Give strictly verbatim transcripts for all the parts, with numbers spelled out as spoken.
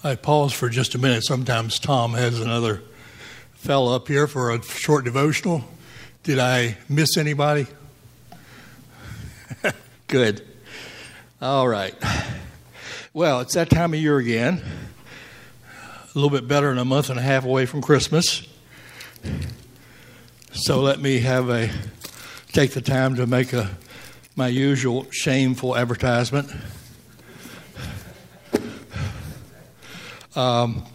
I pause for just a minute. Sometimes Tom has another fellow up here for a short devotional. Did I miss anybody? Good. All right. Well, it's that time of year again. A little bit better than a month and a half away from Christmas. So let me have a take the time to make a my usual shameful advertisement. Um,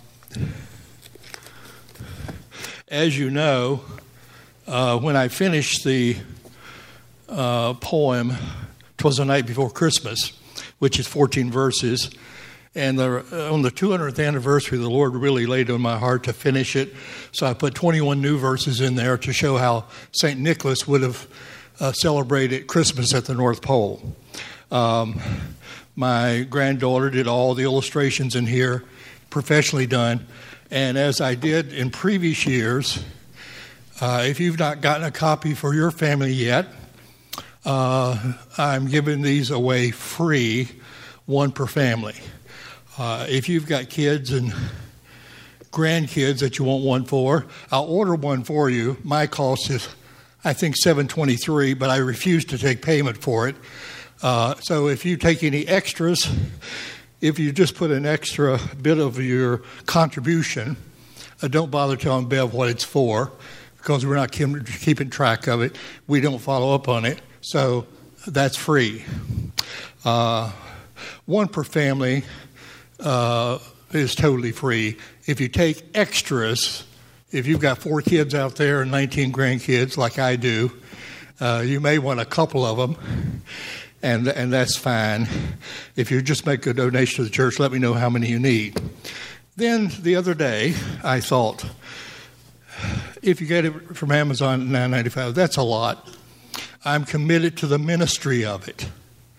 as you know, uh, when I finished the uh, poem, "'Twas the Night Before Christmas," which is fourteen verses, and the, on the two hundredth anniversary, the Lord really laid on my heart to finish it. So I put twenty-one new verses in there to show how Saint Nicholas would have uh, celebrated Christmas at the North Pole. Um, my granddaughter did all the illustrations in here, professionally done. And as I did in previous years, uh, if you've not gotten a copy for your family yet, uh, I'm giving these away free, one per family. Uh, if you've got kids and grandkids that you want one for, I'll order one for you. My cost is, I think, seven dollars and twenty-three cents, but I refuse to take payment for it. Uh, so if you take any extras, if you just put an extra bit of your contribution, uh, don't bother telling Bev what it's for, because we're not keep, keeping track of it. We don't follow up on it. So that's free. Uh, one per family uh, is totally free. If you take extras, if you've got four kids out there and nineteen grandkids like I do, uh, you may want a couple of them. And and that's fine. If you just make a donation to the church, let me know how many you need. Then the other day, I thought, if you get it from Amazon at nine dollars and ninety-five cents, that's a lot. I'm committed to the ministry of it.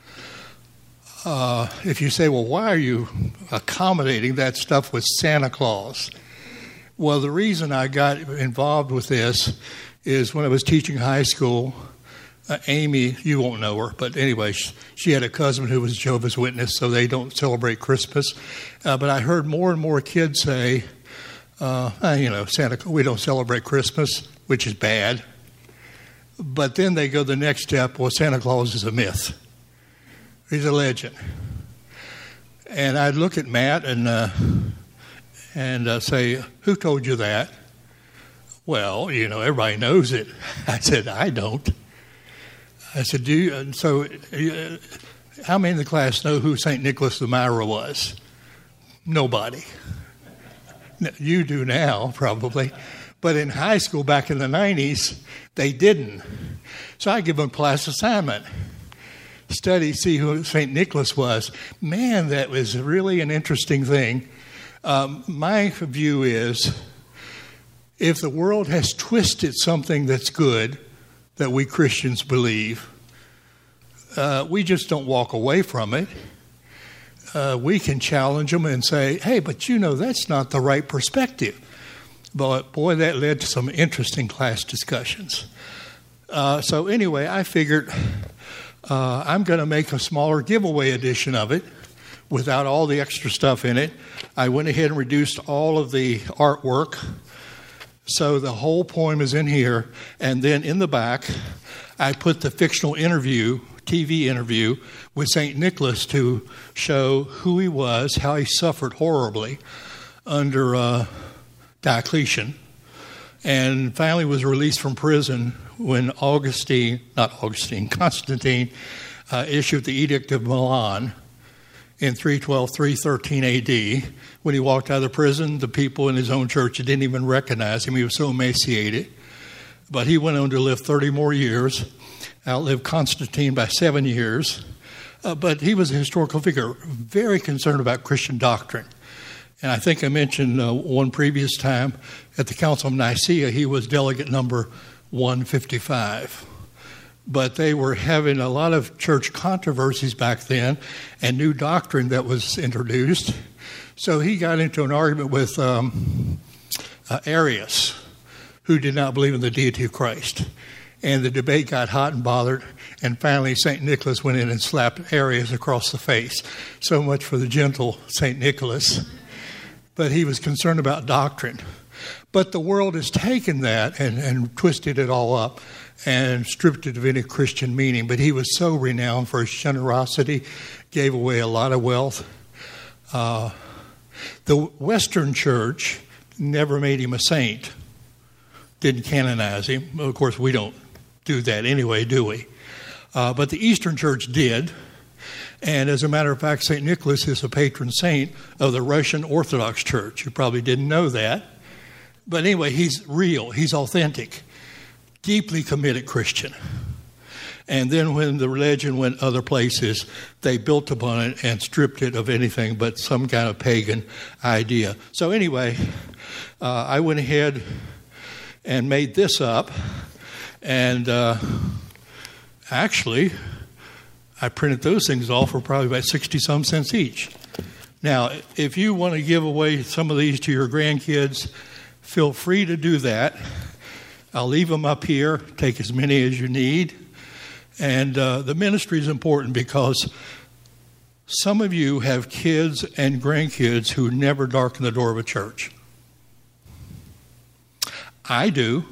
Uh, if you say, well, why are you accommodating that stuff with Santa Claus? Well, the reason I got involved with this is when I was teaching high school, Uh, Amy, you won't know her, but anyway, she, she had a cousin who was Jehovah's Witness, so they don't celebrate Christmas. Uh, but I heard more and more kids say, uh, uh, you know, Santa, we don't celebrate Christmas, which is bad. But then they go the next step, well, Santa Claus is a myth. He's a legend. And I'd look at Matt and uh, and uh, say, who told you that? Well, you know, everybody knows it. I said, I don't. I said, do you, and so uh, how many in the class know who Saint Nicholas the Myra was? Nobody. You do now, probably. But in high school back in the nineties, they didn't. So I give them a class assignment. Study, see who Saint Nicholas was. Man, that was really an interesting thing. Um, my view is, if the world has twisted something that's good, that we Christians believe, uh, we just don't walk away from it. Uh, we can challenge them and say, hey, but you know, that's not the right perspective. But boy, that led to some interesting class discussions. Uh, so anyway, I figured uh, I'm going to make a smaller giveaway edition of it without all the extra stuff in it. I went ahead and reduced all of the artwork. So the whole poem is in here, and then in the back, I put the fictional interview, T V interview, with Saint Nicholas to show who he was, how he suffered horribly under uh, Diocletian, and finally was released from prison when Augustine, not Augustine, Constantine, uh, issued the Edict of Milan in three twelve, three thirteen A D. When he walked out of the prison, the people in his own church didn't even recognize him. He was so emaciated. But he went on to live thirty more years, outlived Constantine by seven years. Uh, but he was a historical figure, very concerned about Christian doctrine. And I think I mentioned uh, one previous time at the Council of Nicaea, he was delegate number one fifty-five. But they were having a lot of church controversies back then and new doctrine that was introduced. So he got into an argument with um, uh, Arius, who did not believe in the deity of Christ. And the debate got hot and bothered. And finally, Saint Nicholas went in and slapped Arius across the face. So much for the gentle Saint Nicholas. but he was concerned about doctrine. But the world has taken that and, and twisted it all up and stripped it of any Christian meaning. But he was so renowned for his generosity, gave away a lot of wealth. Uh, the Western Church never made him a saint, didn't canonize him. Of course, we don't do that anyway, do we? Uh, but the Eastern Church did. And as a matter of fact, Saint Nicholas is a patron saint of the Russian Orthodox Church. You probably didn't know that. But anyway, he's real. He's authentic. Deeply committed Christian. And then when the religion went other places, they built upon it and stripped it of anything but some kind of pagan idea. So anyway, uh, I went ahead and made this up. And uh, actually, I printed those things off for probably about sixty-some cents each. Now, if you want to give away some of these to your grandkids, feel free to do that. I'll leave them up here. Take as many as you need. And uh, the ministry is important because some of you have kids and grandkids who never darken the door of a church. I do.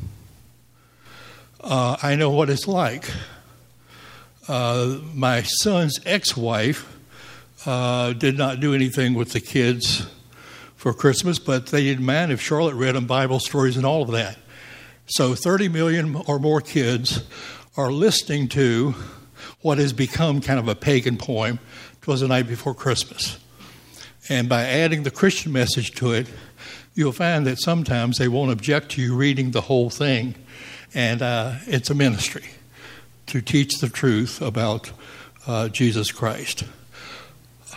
Uh, I know what it's like. Uh, my son's ex-wife uh, did not do anything with the kids for Christmas, but they didn't mind if Charlotte read them Bible stories and all of that. So thirty million or more kids are listening to what has become kind of a pagan poem. "'Twas the Night Before Christmas." And by adding the Christian message to it, you'll find that sometimes they won't object to you reading the whole thing. And uh, it's a ministry to teach the truth about uh, Jesus Christ. I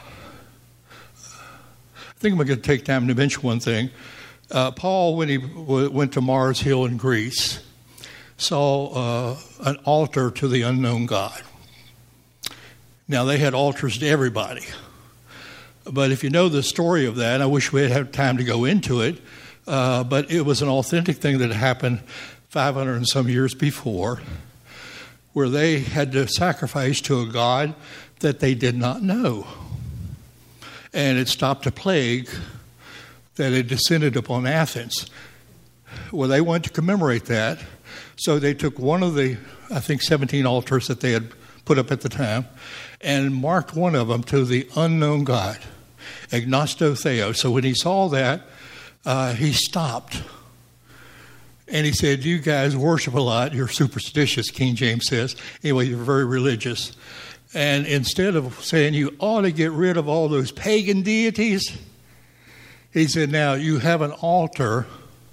think I'm going to take time to mention one thing. Uh, Paul, when he w- went to Mars Hill in Greece, saw uh, an altar to the unknown God. Now, they had altars to everybody. But if you know the story of that, I wish we had had time to go into it, uh, but it was an authentic thing that happened five hundred and some years before, where they had to sacrifice to a God that they did not know. And it stopped a plague that had descended upon Athens. Well, they wanted to commemorate that, so they took one of the, I think, seventeen altars that they had put up at the time and marked one of them to the unknown God, Agnosto Theo. So when he saw that, uh, he stopped. And he said, "You guys worship a lot. You're superstitious," King James says. Anyway, you're very religious. And instead of saying you ought to get rid of all those pagan deities, he said, now you have an altar.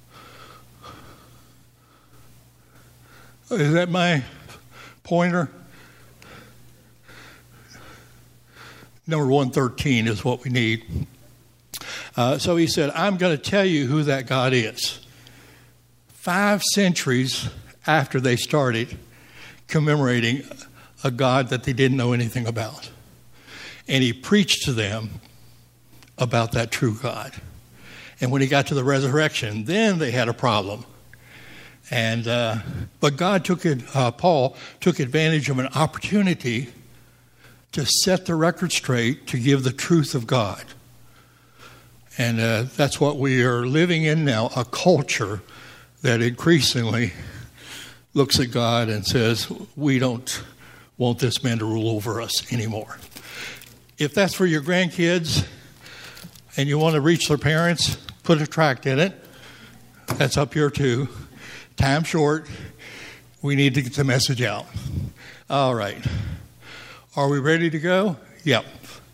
Is that my pointer? Number one thirteen is what we need. Uh, so he said, I'm going to tell you who that God is. Five centuries after they started commemorating a God that they didn't know anything about. And he preached to them about that true God. And when he got to the resurrection, then they had a problem. And uh, but God took it, uh, Paul took advantage of an opportunity to set the record straight, to give the truth of God. And uh, that's what we are living in now, a culture that increasingly looks at God and says, we don't want this man to rule over us anymore. If that's for your grandkids and you want to reach their parents, put a tract in it. That's up here too. Time short. We need to get the message out. All right. Are we ready to go? Yep.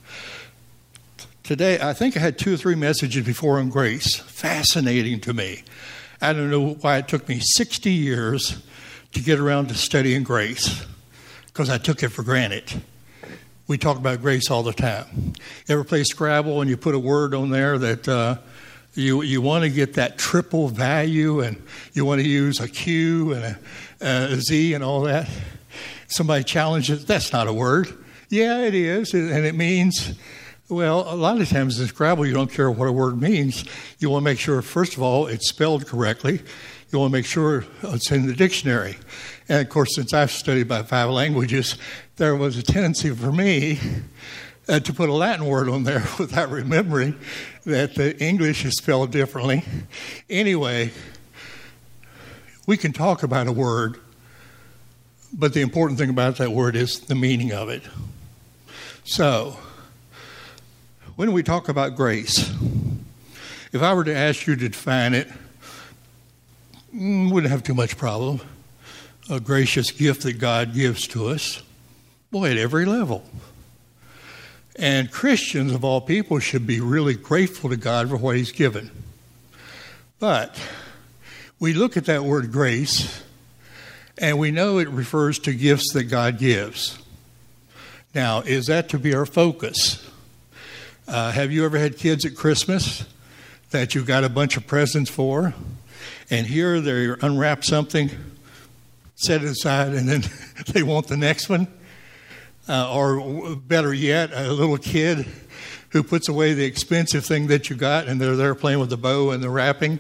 Today, I think I had two or three messages before on grace. Fascinating to me. I don't know why it took me sixty years to get around to studying grace, because I took it for granted. We talk about grace all the time. You ever play Scrabble and you put a word on there that uh, you you want to get that triple value, and you want to use a Q and a, a Z and all that? Somebody challenges, that's not a word. Yeah, it is, and it means... Well, a lot of times in Scrabble, you don't care what a word means. You want to make sure, first of all, it's spelled correctly. You want to make sure it's in the dictionary. And, of course, since I've studied about five languages, there was a tendency for me uh, to put a Latin word on there without remembering that the English is spelled differently. Anyway, we can talk about a word, but the important thing about that word is the meaning of it. So, when we talk about grace, if I were to ask you to define it, wouldn't have too much problem. A gracious gift that God gives to us, boy, at every level. And Christians, of all people, should be really grateful to God for what he's given. But we look at that word grace, and we know it refers to gifts that God gives. Now, is that to be our focus? Uh, have you ever had kids at Christmas that you got a bunch of presents for, and here they unwrap something, set it aside, and then they want the next one? Uh, or better yet, a little kid who puts away the expensive thing that you got, and they're there playing with the bow and the wrapping.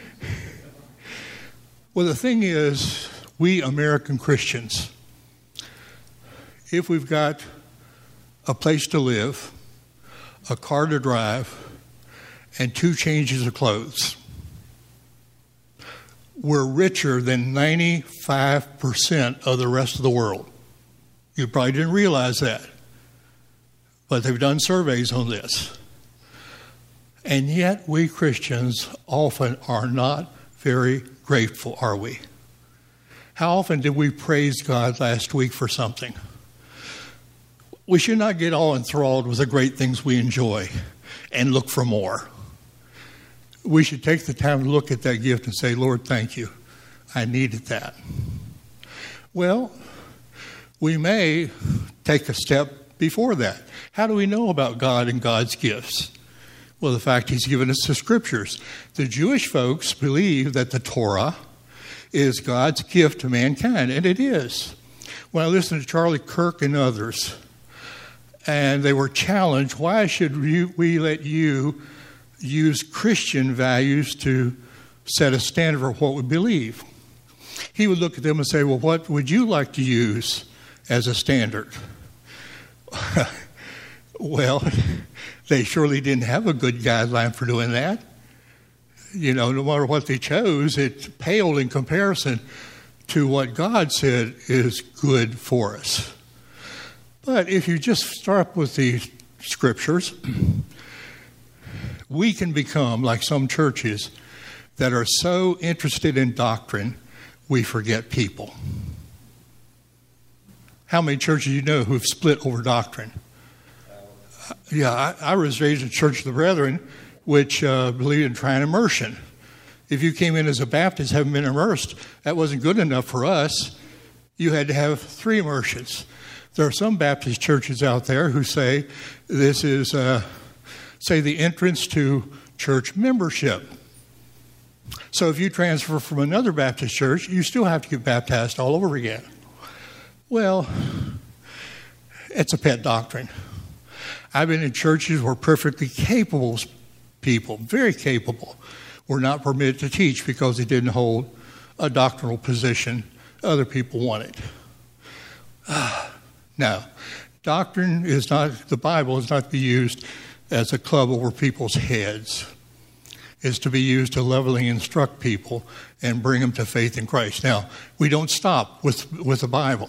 Well, the thing is, we American Christians, if we've got a place to live, a car to drive, and two changes of clothes, we're richer than ninety-five percent of the rest of the world. You probably didn't realize that, but they've done surveys on this. And yet we Christians often are not very grateful, are we? How often did we praise God last week for something? We should not get all enthralled with the great things we enjoy and look for more. We should take the time to look at that gift and say, Lord, thank you. I needed that. Well, we may take a step before that. How do we know about God and God's gifts? Well, the fact he's given us the scriptures. The Jewish folks believe that the Torah is God's gift to mankind, and it is. When I listened to Charlie Kirk and others, and they were challenged, why should we let you use Christian values to set a standard for what we believe? He would look at them and say, well, what would you like to use as a standard? Well, they surely didn't have a good guideline for doing that. You know, no matter what they chose, it paled in comparison to what God said is good for us. But if you just start with the scriptures, we can become like some churches that are so interested in doctrine, we forget people. How many churches do you know who have split over doctrine? Uh, yeah, I, I was raised in Church of the Brethren, which uh, believed in triune immersion. If you came in as a Baptist, haven't been immersed, that wasn't good enough for us. You had to have three immersions. There are some Baptist churches out there who say this is, uh, say, the entrance to church membership. So if you transfer from another Baptist church, you still have to get baptized all over again. Well, it's a pet doctrine. I've been in churches where perfectly capable people, very capable, were not permitted to teach because they didn't hold a doctrinal position other people wanted. Ah. Now, doctrine is not, the Bible is not to be used as a club over people's heads. It's to be used to levelly instruct people and bring them to faith in Christ. Now, we don't stop with, with the Bible.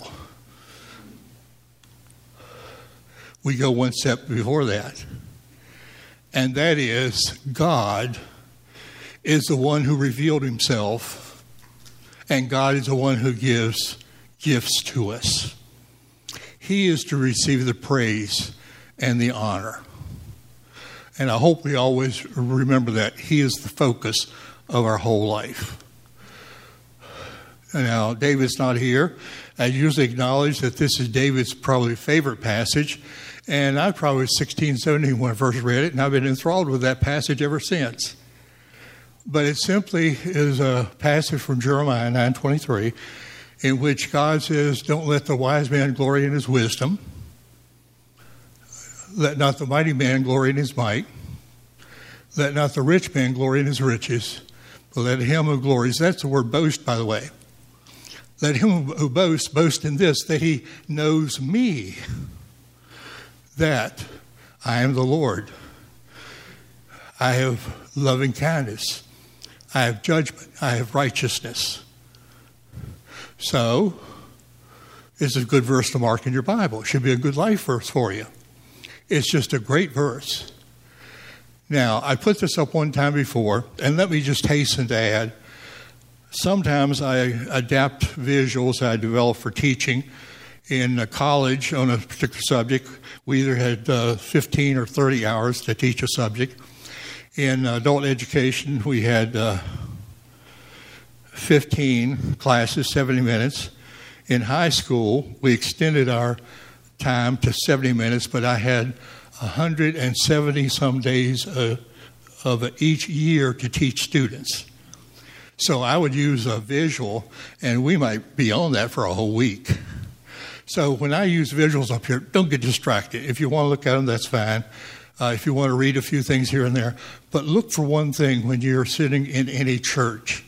We go one step before that. And that is, God is the one who revealed himself, and God is the one who gives gifts to us. He is to receive the praise and the honor. And I hope we always remember that. He is the focus of our whole life. Now, David's not here. I usually acknowledge that this is David's probably favorite passage. And I probably was sixteen, seventeen when I first read it, and I've been enthralled with that passage ever since. But it simply is a passage from Jeremiah nine twenty-three, in which God says, don't let the wise man glory in his wisdom. Let not the mighty man glory in his might. Let not the rich man glory in his riches. But let him who glories, that's the word boast, by the way. Let him who boasts, boast in this, that he knows me, that I am the Lord. I have loving kindness. I have judgment. I have righteousness. So, it's a good verse to mark in your Bible. It should be a good life verse for you. It's just a great verse. Now, I put this up one time before, and let me just hasten to add, sometimes I adapt visuals I develop for teaching. In college on a particular subject, we either had uh, fifteen or thirty hours to teach a subject. In adult education, we had uh, fifteen classes, seventy minutes. In high school, we extended our time to seventy minutes, but I had one hundred seventy some days uh, of each year to teach students. So I would use a visual, and we might be on that for a whole week. So when I use visuals up here, don't get distracted. If you want to look at them, that's fine. Uh, if you want to read a few things here and there. But look for one thing when you're sitting in any church.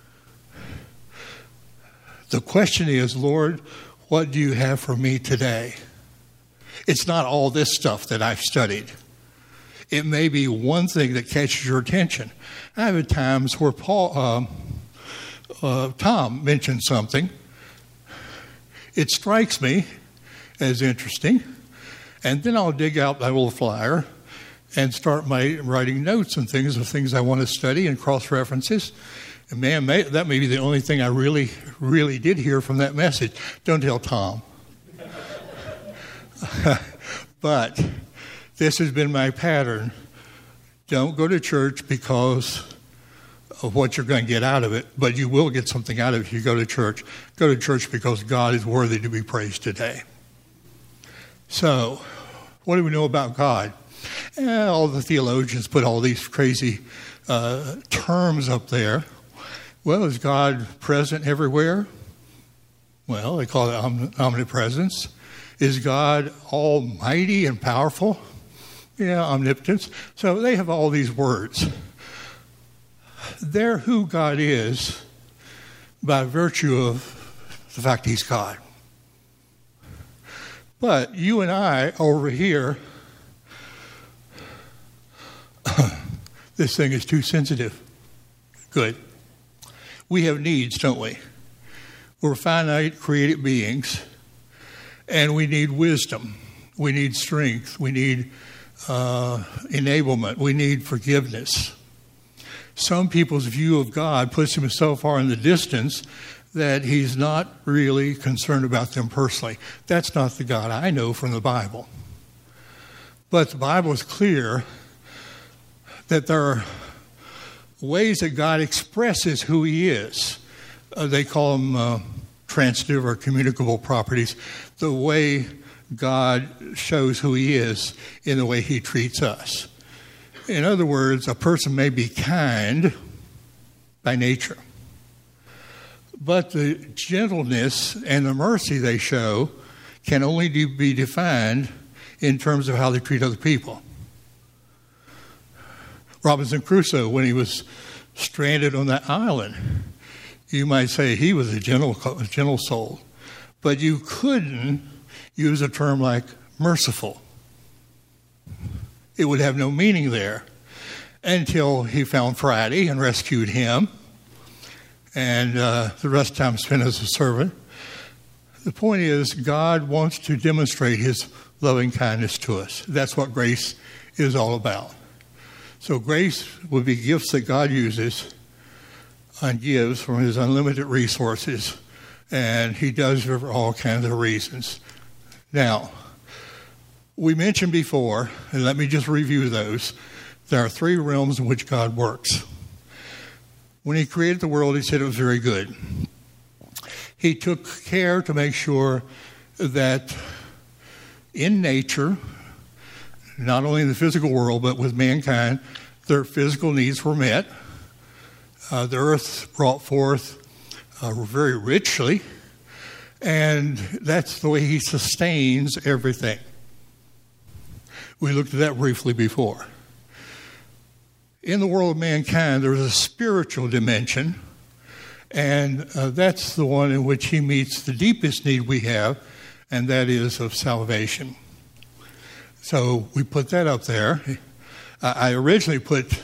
The question is, Lord, what do you have for me today? It's not all this stuff that I've studied. It may be one thing that catches your attention. I've had times where Paul, um, uh, Tom mentioned something. It strikes me as interesting, and then I'll dig out my little flyer and start my writing notes and things of things I want to study and cross-references. And man, may, that may be the only thing I really, really did hear from that message. Don't tell Tom. But this has been my pattern. Don't go to church because of what you're going to get out of it, but you will get something out of it if you go to church. Go to church because God is worthy to be praised today. So, what do we know about God? Eh, all the theologians put all these crazy uh, terms up there. Well, is God present everywhere? Well, they call it om- omnipresence. Is God almighty and powerful? Yeah, omnipotence. So they have all these words. They're who God is by virtue of the fact He's God. But you and I over here, this thing is too sensitive. Good. We have needs, don't we? We're finite, created beings, and we need wisdom. We need strength. We need uh, enablement. We need forgiveness. Some people's view of God puts Him so far in the distance that He's not really concerned about them personally. That's not the God I know from the Bible. But the Bible is clear that there are ways that God expresses who He is. Uh, they call them uh, transitive or communicable properties. The way God shows who He is in the way He treats us. In other words, a person may be kind by nature, but the gentleness and the mercy they show can only be defined in terms of how they treat other people. Robinson Crusoe, when he was stranded on that island, you might say he was a gentle, a gentle soul, but you couldn't use a term like merciful. It would have no meaning there until he found Friday and rescued him, and uh, the rest of the time spent as a servant. The point is, God wants to demonstrate His loving kindness to us. That's what grace is all about. So grace would be gifts that God uses and gives from His unlimited resources, and He does it for all kinds of reasons. Now, we mentioned before, and let me just review those, there are three realms in which God works. When He created the world, He said it was very good. He took care to make sure that in nature, not only in the physical world, but with mankind, their physical needs were met. Uh, the earth brought forth uh, very richly, and that's the way He sustains everything. We looked at that briefly before. In the world of mankind, there is a spiritual dimension, and uh, that's the one in which He meets the deepest need we have, and that is of salvation. So we put that up there. I originally put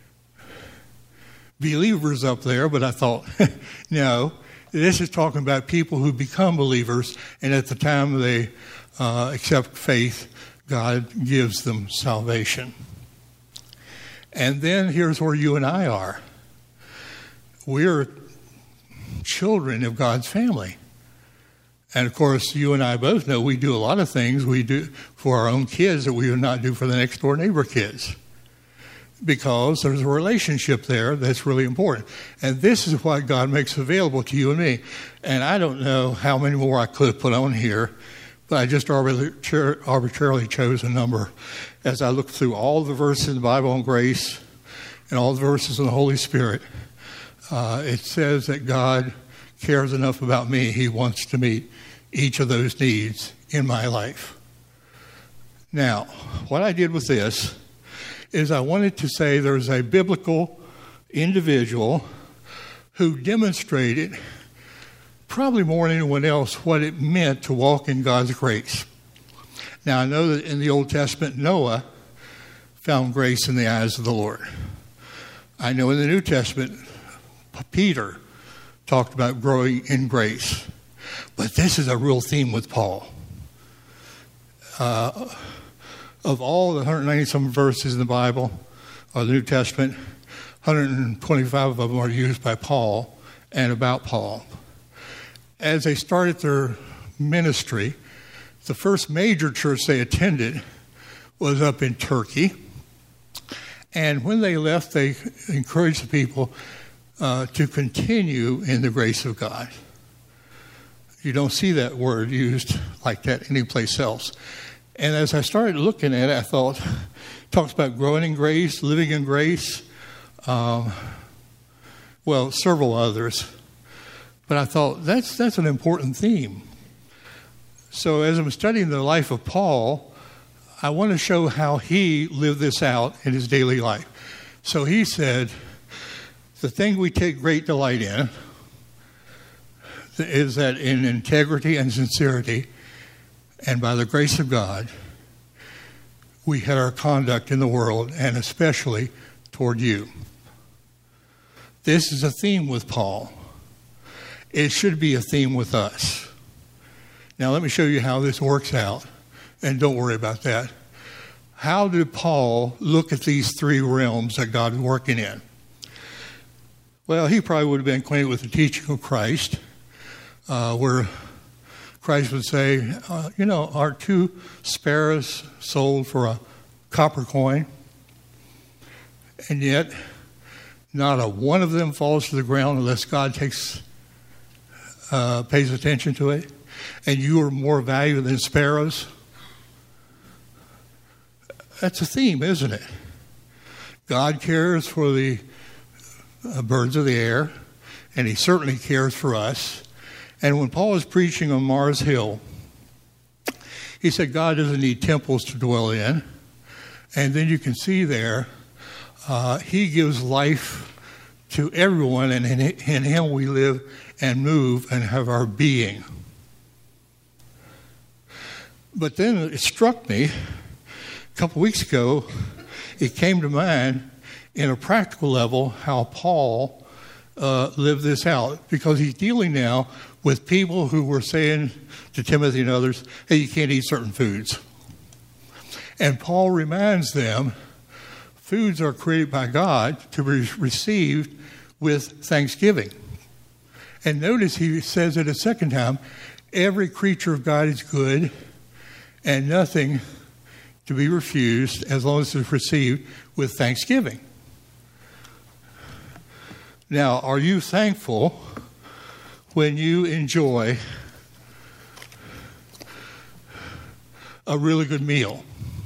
believers up there, but I thought, no, this is talking about people who become believers, and at the time they uh, accept faith, God gives them salvation. And then here's where you and I are. We're children of God's family. And of course, you and I both know we do a lot of things we do for our own kids that we would not do for the next door neighbor kids, because there's a relationship there that's really important. And this is what God makes available to you and me. And I don't know how many more I could have put on here, but I just arbitrarily chose a number. As I look through all the verses in the Bible on grace and all the verses on the Holy Spirit, uh, it says that God cares enough about me, he wants to meet each of those needs in my life. Now, what I did with this is I wanted to say there's a biblical individual who demonstrated, probably more than anyone else, what it meant to walk in God's grace. Now, I know that in the Old Testament, Noah found grace in the eyes of the Lord. I know in the New Testament, Peter talked about growing in grace. But this is a real theme with Paul. Uh, of all the one hundred ninety-some verses in the Bible, or the New Testament, one hundred twenty-five of them are used by Paul and about Paul. As they started their ministry, the first major church they attended was up in Turkey. And when they left, they encouraged the people uh, to continue in the grace of God. You don't see that word used like that anyplace else. And as I started looking at it, I thought, it talks about growing in grace, living in grace, um, well, several others. But I thought, that's that's an important theme. So as I'm studying the life of Paul, I want to show how he lived this out in his daily life. So he said, the thing we take great delight in is that in integrity and sincerity, and by the grace of God, we had our conduct in the world, and especially toward you. This is a theme with Paul. It should be a theme with us. Now let me show you how this works out, and don't worry about that. How did Paul look at these three realms that God is working in? Well, he probably would have been acquainted with the teaching of Christ, uh, where Christ would say, uh, you know, are two sparrows sold for a copper coin? And yet, not a one of them falls to the ground unless God takes, uh, pays attention to it. And you are more valuable than sparrows. That's a theme, isn't it? God cares for the uh, birds of the air, and he certainly cares for us. And when Paul was preaching on Mars Hill, he said God doesn't need temples to dwell in. And then you can see there, uh, he gives life to everyone, and in, in him we live and move and have our being. But then it struck me, a couple weeks ago, it came to mind in a practical level how Paul uh, lived this out, because he's dealing now with people who were saying to Timothy and others, hey, you can't eat certain foods. And Paul reminds them, foods are created by God to be received with thanksgiving. And notice he says it a second time, every creature of God is good, and nothing to be refused as long as it's received with thanksgiving. Now, are you thankful when you enjoy a really good meal?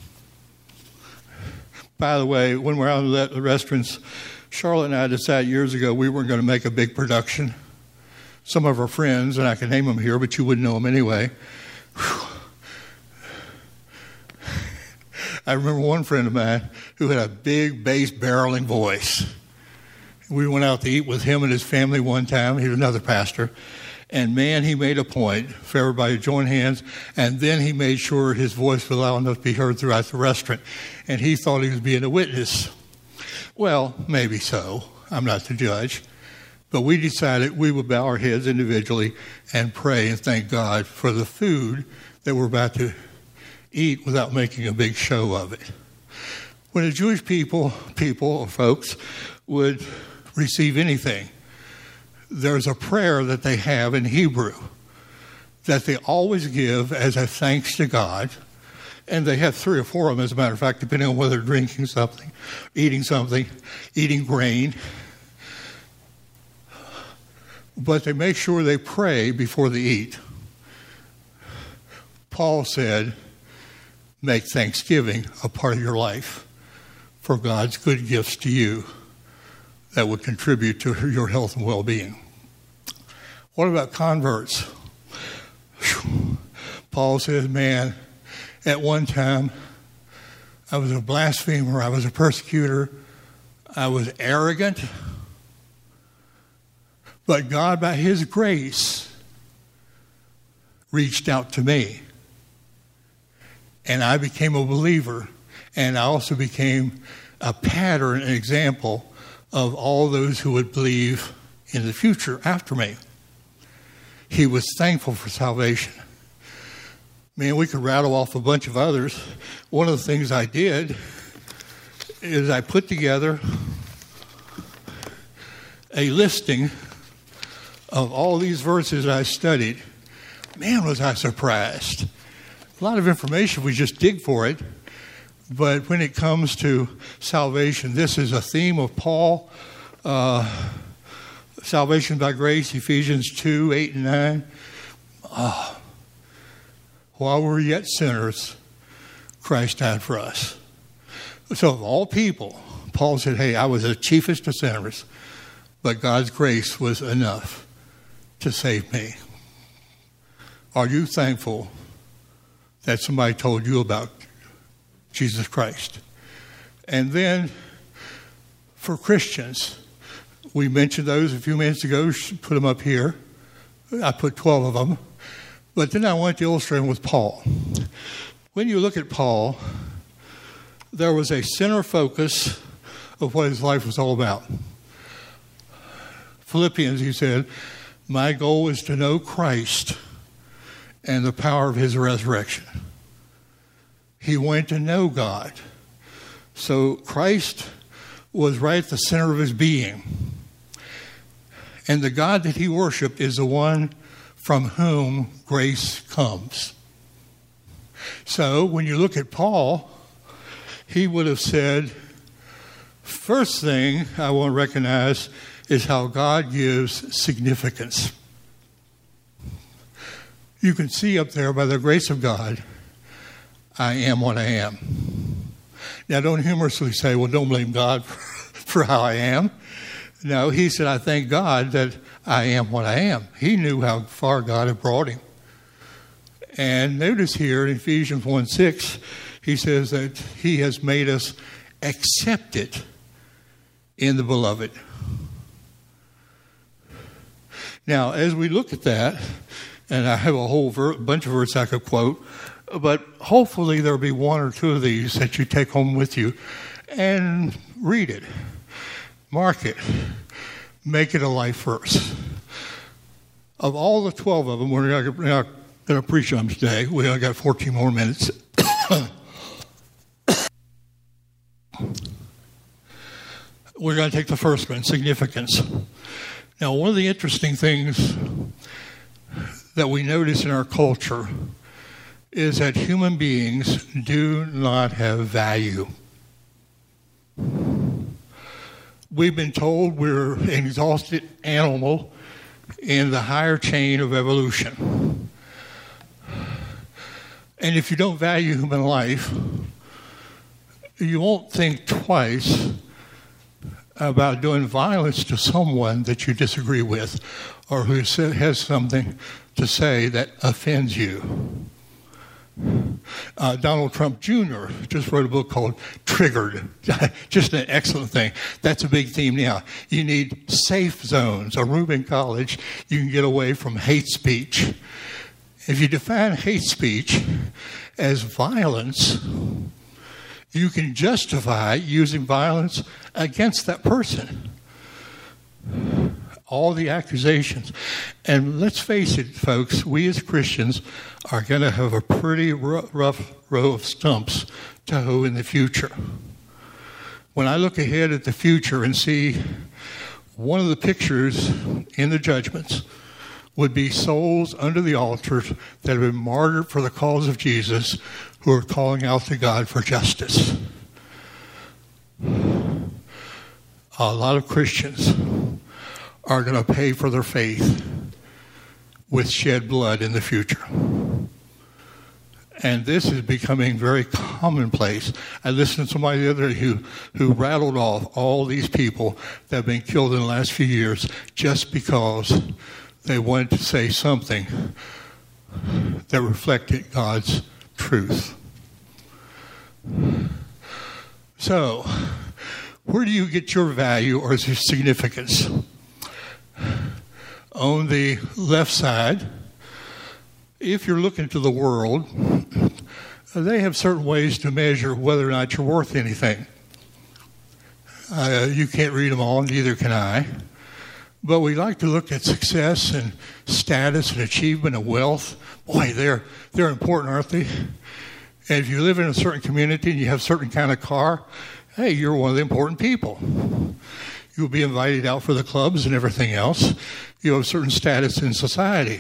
By the way, when we're out at the restaurants, Charlotte and I decided years ago we weren't going to make a big production. Some of our friends, and I can name them here, but you wouldn't know them anyway. Whew. I remember one friend of mine who had a big bass barreling voice. We went out to eat with him and his family one time. He was another pastor. And man, he made a point for everybody to join hands, and then he made sure his voice was loud enough to be heard throughout the restaurant. And he thought he was being a witness. Well, maybe so. I'm not the judge. But we decided we would bow our heads individually and pray and thank God for the food that we're about to eat without making a big show of it. When the Jewish people, people or folks would receive anything, there's a prayer that they have in Hebrew that they always give as a thanks to God. And they have three or four of them, as a matter of fact, depending on whether they're drinking something, eating something, eating grain. But they make sure they pray before they eat. Paul said, make Thanksgiving a part of your life for God's good gifts to you that would contribute to your health and well-being. What about converts? Paul says, man, at one time, I was a blasphemer, I was a persecutor, I was arrogant, but God, by his grace, reached out to me. And I became a believer, and I also became a pattern, an example of all those who would believe in the future after me. He was thankful for salvation. Man, we could rattle off a bunch of others. One of the things I did is I put together a listing of all these verses I studied. Man, was I surprised. A lot of information, we just dig for it. But when it comes to salvation, this is a theme of Paul. Uh, salvation by grace, Ephesians two, eight, and nine. Oh, while we were yet sinners, Christ died for us. So of all people, Paul said, hey, I was the chiefest of sinners, but God's grace was enough to save me. Are you thankful that somebody told you about Jesus Christ? And then for Christians, we mentioned those a few minutes ago, put them up here. I put twelve of them. But then I went to illustrate them with Paul. When you look at Paul, there was a center focus of what his life was all about. Philippians, he said, my goal is to know Christ and the power of his resurrection. He wanted to know God. So Christ was right at the center of his being. And the God that he worshiped is the one from whom grace comes. So when you look at Paul, he would have said, first thing I want to recognize is how God gives significance. You can see up there, by the grace of God, I am what I am. Now, don't humorously say, well, don't blame God for, for how I am. No, he said, I thank God that I am what I am. He knew how far God had brought him. And notice here in Ephesians one six, he says that he has made us accepted in the beloved. Now, as we look at that, and I have a whole ver- bunch of verses I could quote, but hopefully there'll be one or two of these that you take home with you and read it, mark it, make it a life verse. Of all the twelve of them, we're not going to preach on them today. We only got fourteen more minutes. We're going to take the first one, significance. Now, one of the interesting things that we notice in our culture is that human beings do not have value. We've been told we're an exhausted animal in the higher chain of evolution. And if you don't value human life, you won't think twice about doing violence to someone that you disagree with or who has something to say that offends you. Uh, Donald Trump Junior just wrote a book called Triggered. Just an excellent thing. That's a big theme now. You need safe zones. A room in college, you can get away from hate speech. If you define hate speech as violence, you can justify using violence against that person. All the accusations. And let's face it, folks, we as Christians are going to have a pretty rough row of stumps to hoe in the future. When I look ahead at the future and see one of the pictures in the judgments would be souls under the altars that have been martyred for the cause of Jesus who are calling out to God for justice. A lot of Christians are going to pay for their faith with shed blood in the future. And this is becoming very commonplace. I listened to somebody the other day who, who rattled off all these people that have been killed in the last few years just because they wanted to say something that reflected God's truth. So, where do you get your value or your significance? On the left side, if you're looking to the world, they have certain ways to measure whether or not you're worth anything. Uh, you can't read them all, neither can I. But we like to look at success and status and achievement and wealth. Boy, they're they're important, aren't they? And if you live in a certain community and you have a certain kind of car, hey, you're one of the important people. You'll be invited out for the clubs and everything else. You have a certain status in society.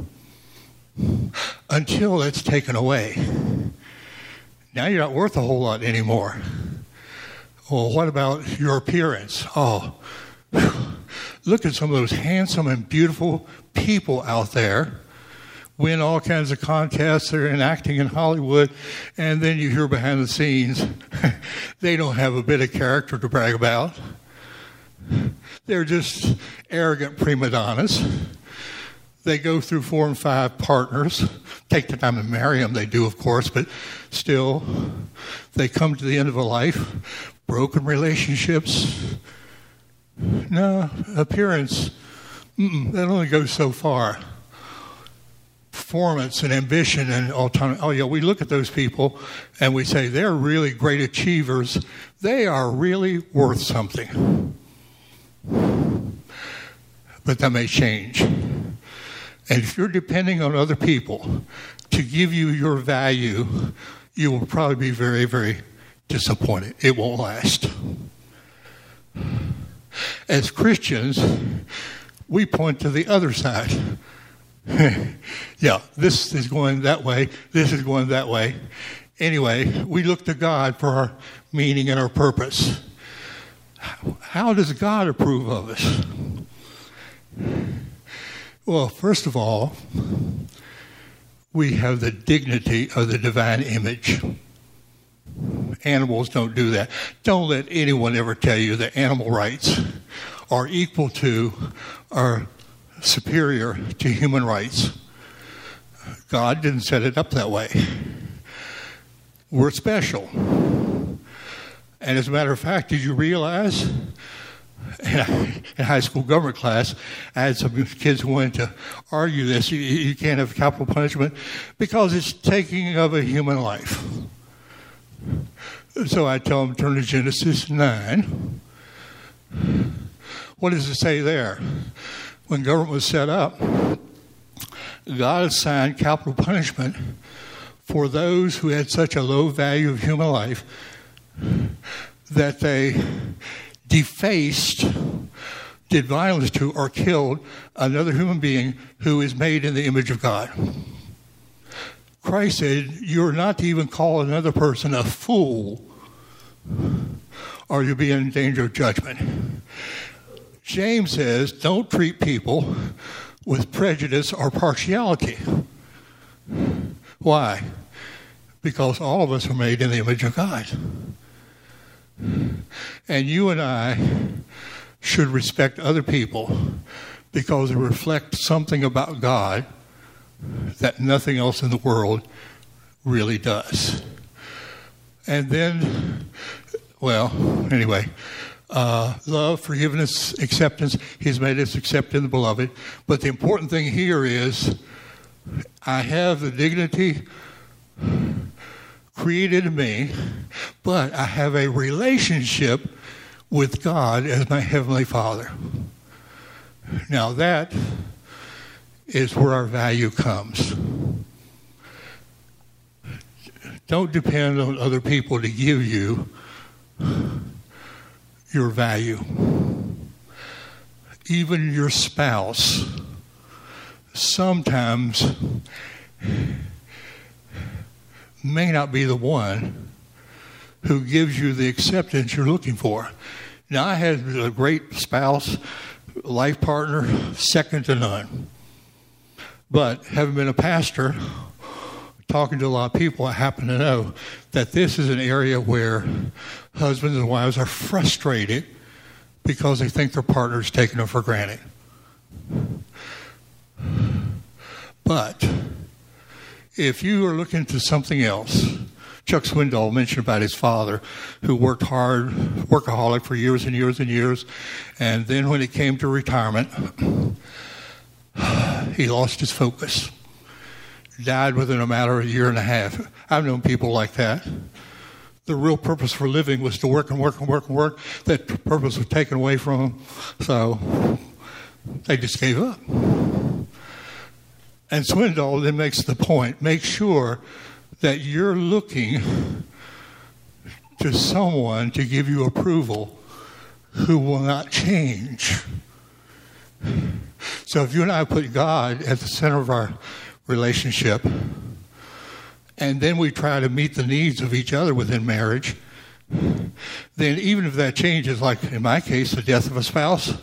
Until that's taken away. Now you're not worth a whole lot anymore. Well, what about your appearance? Oh, look at some of those handsome and beautiful people out there. Win all kinds of contests. They're in acting in Hollywood. And then you hear behind the scenes, they don't have a bit of character to brag about. They're just arrogant prima donnas. They go through four and five partners. Take the time to marry them, they do, of course, but still, they come to the end of a life. Broken relationships. No, appearance, mm-mm, that only goes so far. Performance and ambition and autonomy. Oh, yeah, we look at those people and we say they're really great achievers. They are really worth something. But that may change. And if you're depending on other people to give you your value, you will probably be very, very disappointed. It won't last. As Christians, we point to the other side. Yeah, this is going that way. This is going that way. Anyway, we look to God for our meaning and our purpose. How does God approve of us? Well, first of all, we have the dignity of the divine image. Animals don't do that. Don't let anyone ever tell you that animal rights are equal to or superior to human rights. God didn't set it up that way. We're special. And as a matter of fact, did you realize in high school government class, I had some kids who wanted to argue this. You, you can't have capital punishment because it's taking of a human life. So I tell them, turn to Genesis nine. What does it say there? When government was set up, God assigned capital punishment for those who had such a low value of human life that they defaced, did violence to, or killed another human being who is made in the image of God. Christ said, you're not to even call another person a fool, or you'll be in danger of judgment. James says, don't treat people with prejudice or partiality. Why? Because all of us are made in the image of God. And you and I should respect other people because they reflect something about God that nothing else in the world really does. And then, well, anyway, uh, love, forgiveness, acceptance. He's made us accept in the beloved. But the important thing here is I have the dignity created in me, but I have a relationship with God as my Heavenly Father. Now that is where our value comes. Don't depend on other people to give you your value. Even your spouse sometimes may not be the one who gives you the acceptance you're looking for. Now, I had a great spouse, life partner, second to none. But having been a pastor, talking to a lot of people, I happen to know that this is an area where husbands and wives are frustrated because they think their partner is taking them for granted. But if you are looking to something else, Chuck Swindoll mentioned about his father who worked hard, workaholic for years and years and years, and then when it came to retirement, he lost his focus. Died within a matter of a year and a half. I've known people like that. The real purpose for living was to work and work and work and work. That purpose was taken away from them, so they just gave up. And Swindoll then makes the point, make sure that you're looking to someone to give you approval who will not change. So if you and I put God at the center of our relationship, and then we try to meet the needs of each other within marriage, then even if that changes, like in my case, the death of a spouse,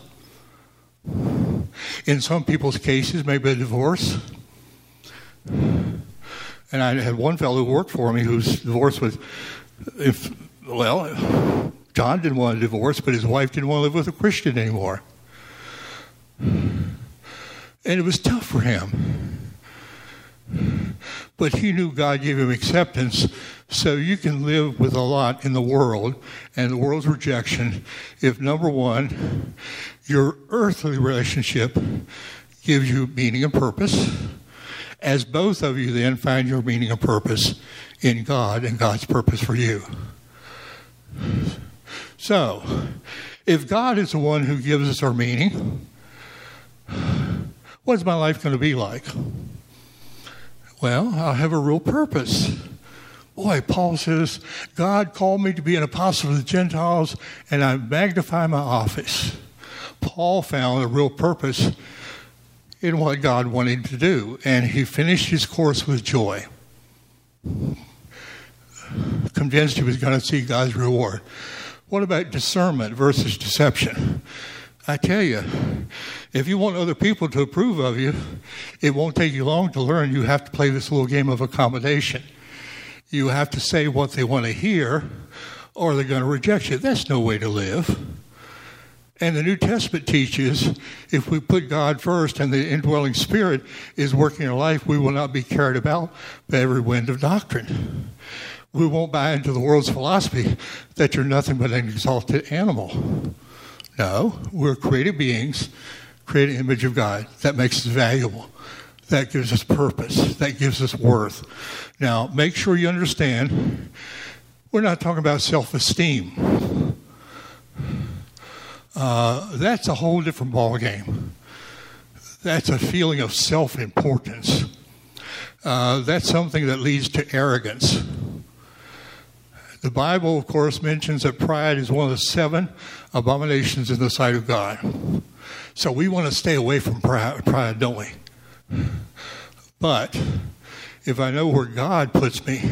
in some people's cases, maybe a divorce. And I had one fellow who worked for me whose divorce was, if well, John didn't want a divorce, but his wife didn't want to live with a Christian anymore. And it was tough for him. But he knew God gave him acceptance, so you can live with a lot in the world and the world's rejection if, number one, your earthly relationship gives you meaning and purpose, as both of you then find your meaning and purpose in God and God's purpose for you. So, if God is the one who gives us our meaning, what is my life going to be like? Well, I'll have a real purpose. Boy, Paul says, God called me to be an apostle to the Gentiles, and I magnify my office. Paul found a real purpose in what God wanted him to do, and he finished his course with joy, convinced he was going to see God's reward. What about discernment versus deception? I tell you, if you want other people to approve of you, it won't take you long to learn you have to play this little game of accommodation. You have to say what they want to hear, or they're going to reject you. That's no way to live. And the New Testament teaches if we put God first and the indwelling Spirit is working in our life, we will not be carried about by every wind of doctrine. We won't buy into the world's philosophy that you're nothing but an exalted animal. No, we're created beings, created in the image of God. That makes us valuable. That gives us purpose. That gives us worth. Now, make sure you understand, we're not talking about self-esteem. Uh, that's a whole different ballgame. That's a feeling of self-importance. Uh, that's something that leads to arrogance. The Bible, of course, mentions that pride is one of the seven abominations in the sight of God. So we want to stay away from pride, pride, don't we? But if I know where God puts me,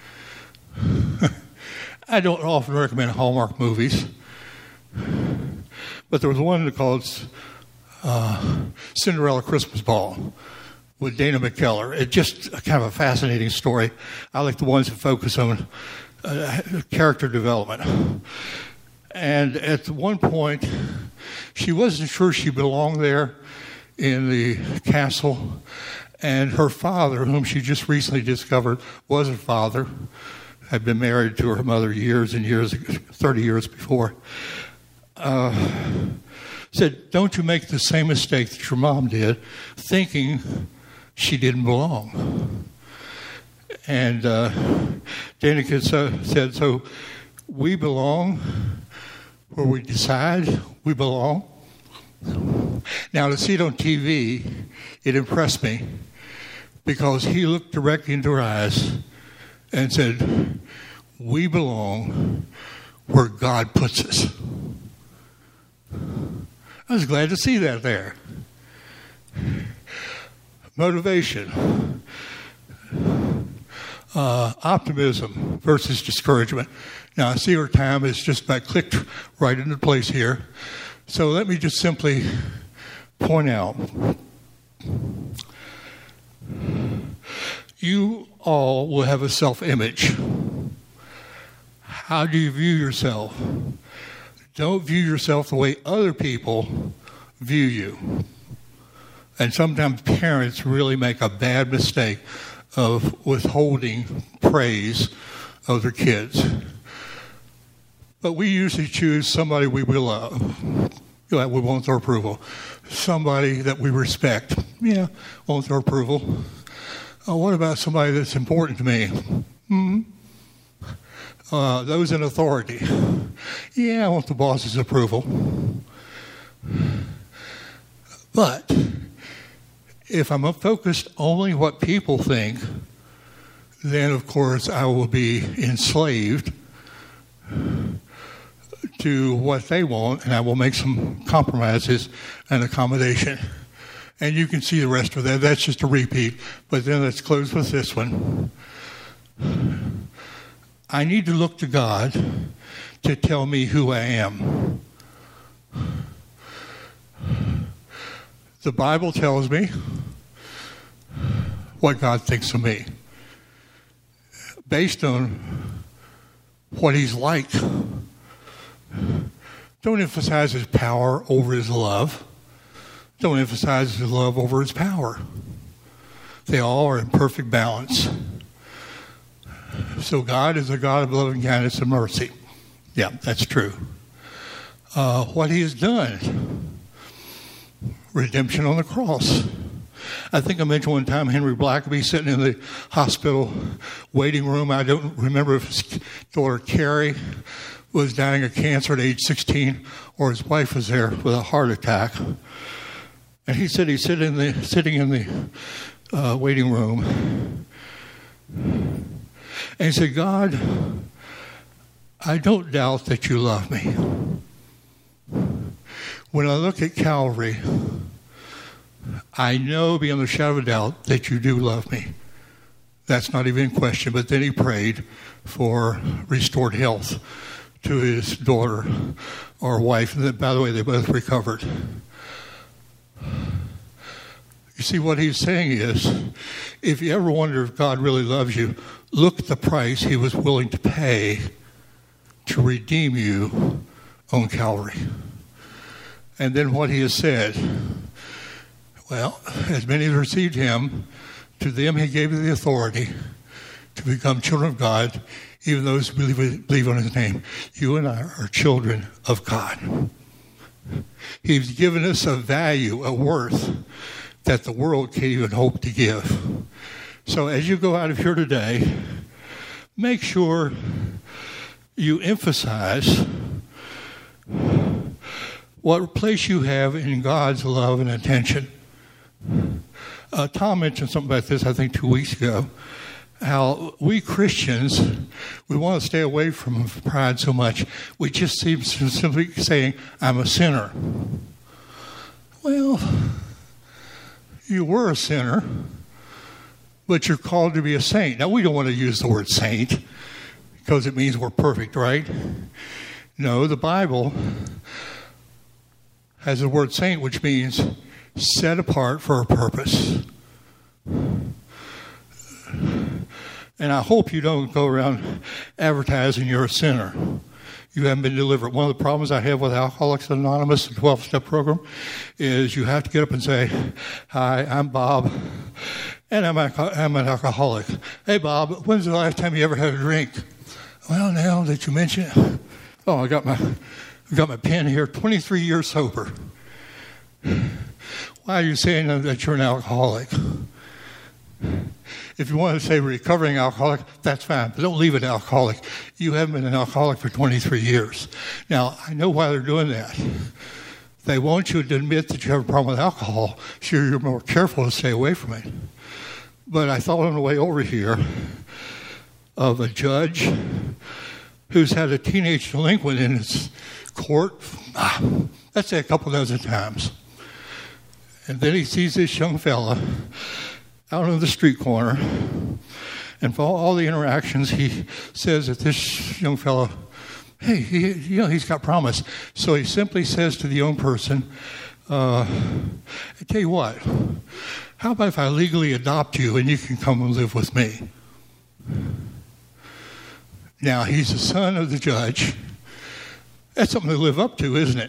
I don't often recommend Hallmark movies. But there was one called uh, Cinderella Christmas Ball with Dana McKellar. It's just a kind of a fascinating story. I like the ones that focus on uh, character development. And at one point, she wasn't sure she belonged there in the castle. And her father, whom she just recently discovered was her father, had been married to her mother years and years, thirty years before, uh, said, don't you make the same mistake that your mom did, thinking she didn't belong. And uh, Danica said, so we belong where we decide we belong. Now, to see it on T V, it impressed me because he looked directly into her eyes and said, we belong where God puts us. I was glad to see that there. Motivation. Uh, optimism versus discouragement. Now, I see our time is just about clicked right into place here. So let me just simply point out, you all will have a self-image. How do you view yourself? Don't view yourself the way other people view you. And sometimes parents really make a bad mistake of withholding praise of their kids. But we usually choose somebody we will love. Yeah, we want their approval. Somebody that we respect. Yeah, want their approval. Oh, what about somebody that's important to me? Hmm? Uh, those in authority. Yeah, I want the boss's approval. But if I'm focused only what people think, then of course I will be enslaved to what they want, and I will make some compromises and accommodation. And you can see the rest of that. That's just a repeat. But then let's close with this one. I need to look to God to tell me who I am. The Bible tells me what God thinks of me based on what he's like. Don't emphasize his power over his love. Don't emphasize his love over his power. They all are in perfect balance. So God is a God of loving kindness and mercy. Yeah, that's true. Uh, what he has done, redemption on the cross. I think I mentioned one time Henry Blackaby sitting in the hospital waiting room. I don't remember if his daughter Carrie was dying of cancer at age sixteen or his wife was there with a heart attack. And he said he's sitting in the, sitting in the uh, waiting room. And he said, God, I don't doubt that you love me. When I look at Calvary, I know beyond a shadow of a doubt that you do love me. That's not even in question. But then he prayed for restored health to his daughter or wife. And by the way, they both recovered. You see, what he's saying is, if you ever wonder if God really loves you, look at the price he was willing to pay to redeem you on Calvary. And then what he has said, well, as many as received him, to them he gave the authority to become children of God, even those who believe, believe on his name. You and I are children of God. He's given us a value, a worth that the world can't even hope to give. So as you go out of here today, make sure you emphasize what place you have in God's love and attention. Uh, Tom mentioned something about this, I think, two weeks ago, how we Christians, we want to stay away from pride so much. We just seem to simply saying, I'm a sinner. Well, you were a sinner, but you're called to be a saint. Now, we don't want to use the word saint because it means we're perfect, right? No, the Bible has the word saint, which means set apart for a purpose. And I hope you don't go around advertising you're a sinner. You haven't been delivered. One of the problems I have with Alcoholics Anonymous, the twelve-step program, is you have to get up and say, hi, I'm Bob, and I'm, a, I'm an alcoholic. Hey, Bob, when's the last time you ever had a drink? Well, now that you mention it, oh, I got my, I got my pen here, twenty-three years sober. Why are you saying that you're an alcoholic? If you want to say recovering alcoholic, that's fine, but don't leave it alcoholic. You haven't been an alcoholic for twenty-three years. Now, I know why they're doing that. They want you to admit that you have a problem with alcohol, so you're more careful to stay away from it. But I thought on the way over here of a judge who's had a teenage delinquent in his court, let's say a couple dozen times. And then he sees this young fella out on the street corner, and for all the interactions, he says that this young fellow, hey, he, you know, he's got promise. So he simply says to the young person, uh, I tell you what, how about if I legally adopt you and you can come and live with me? Now, he's the son of the judge. That's something to live up to, isn't it?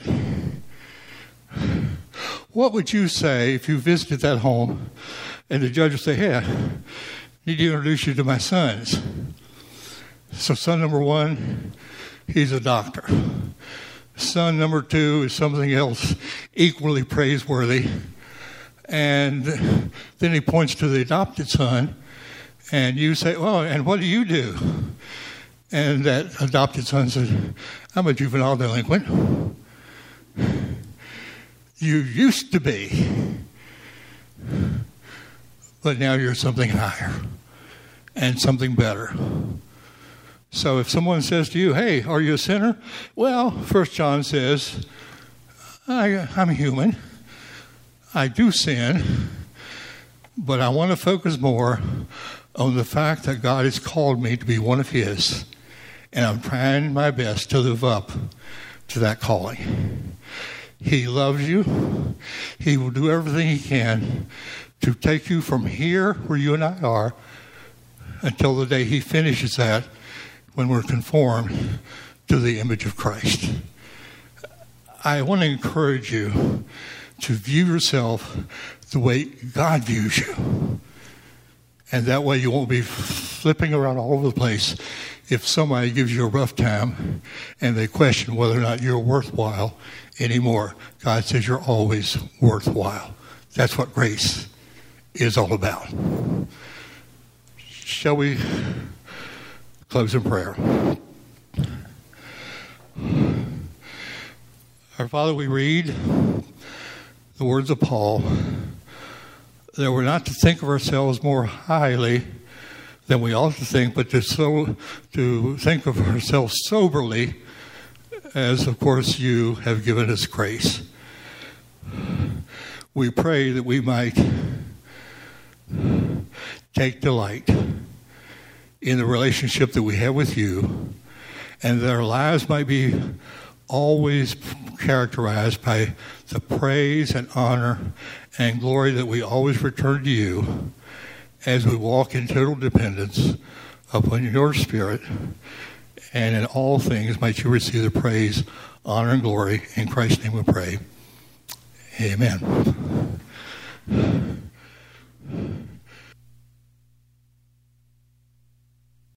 What would you say if you visited that home and the judge would say, hey, I need to introduce you to my sons. So son number one, he's a doctor. Son number two is something else equally praiseworthy. And then he points to the adopted son, and you say, well, and what do you do? And that adopted son says, I'm a juvenile delinquent. You used to be, but now you're something higher and something better. So if someone says to you, hey, are you a sinner? Well, First John says, I, I'm human. I do sin, but I want to focus more on the fact that God has called me to be one of His, and I'm trying my best to live up to that calling. He loves you. He will do everything He can to take you from here where you and I are until the day He finishes that, when we're conformed to the image of Christ. I want to encourage you to view yourself the way God views you. And that way you won't be flipping around all over the place if somebody gives you a rough time and they question whether or not you're worthwhile anymore. God says you're always worthwhile. That's what grace is all about. Shall we close in prayer? Our Father, we read the words of Paul, that we're not to think of ourselves more highly than we ought to think, but to so to think of ourselves soberly, as of course you have given us grace. We pray that we might take delight in the relationship that we have with you, and that our lives might be always characterized by the praise and honor and glory that we always return to you as we walk in total dependence upon your Spirit. And in all things might you receive the praise, honor, and glory. In Christ's name we pray. Amen.